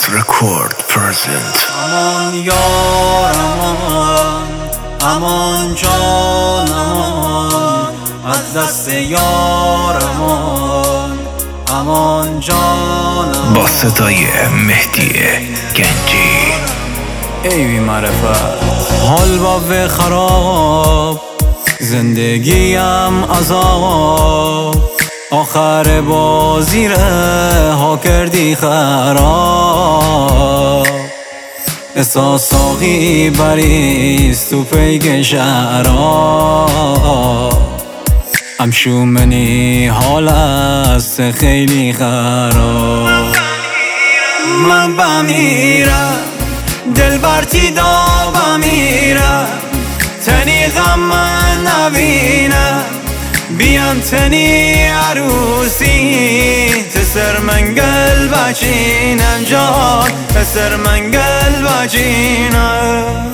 Record present. امان یار امان جان از دست یار امان جان با صدای مهدی گنجی. ای بی معرفت حال با خراب، زندگیم عذاب، آخر بازی ها کردی خراب. احساساقی بریز تو پیک شراب، امشو منی حال است خیلی خراب. من بمیرم دل برتی دا بمیرم، تنی غم من نبینم، بیان تنی عروسی تسر منگل بچینم جان، تسر منگل بچینم.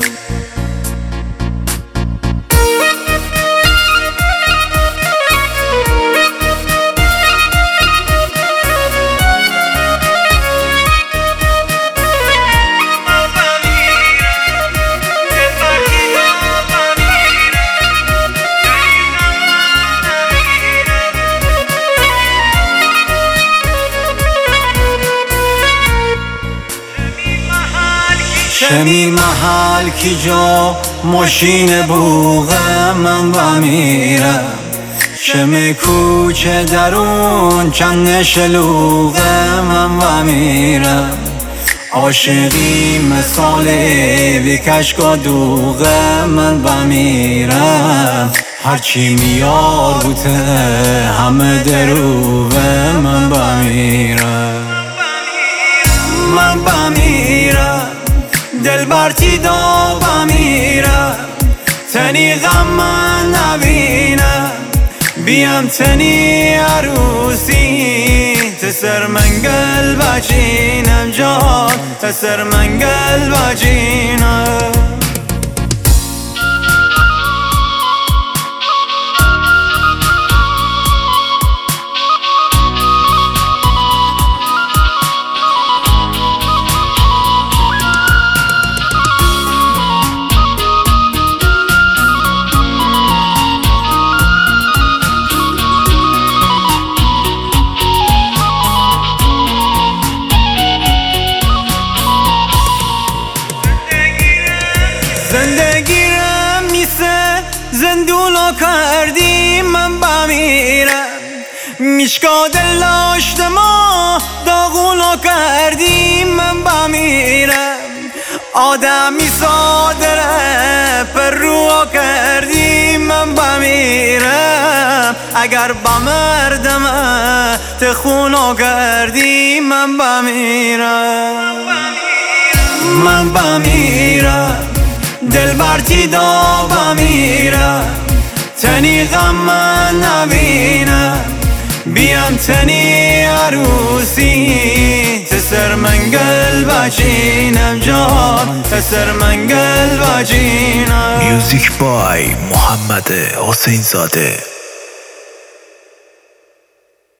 شمی محل کی جا ماشین بوغه من بمیرم، شمی کوچه درون چند شلوغه من بمیرم. عاشقی مثال بی کشک و دوغه من بمیرم، هرچی میار بوده همه دروغه من بمیرم. من بمیرم دل برتی دا بمیرم، تنی غم من نبینم، بیام تنی عروسی تسر منگل بچینم جان، تسر منگل بچینم. زندگیرم میسه زندونو کردی من بمیرم، میشکا دل داشت ما داغونو کردی من بمیرم. آدمی سادره پر رو کردی من بمیرم، اگر بمردم تخونو کردی من بمیرم. من بمیرم دل برتی دا بمیرم، تنی غم من نبینم، بیام تنی عروسی تسر منگل بچینم جان، تسر منگل بچینم. میوزیک بای محمد حسین زاده.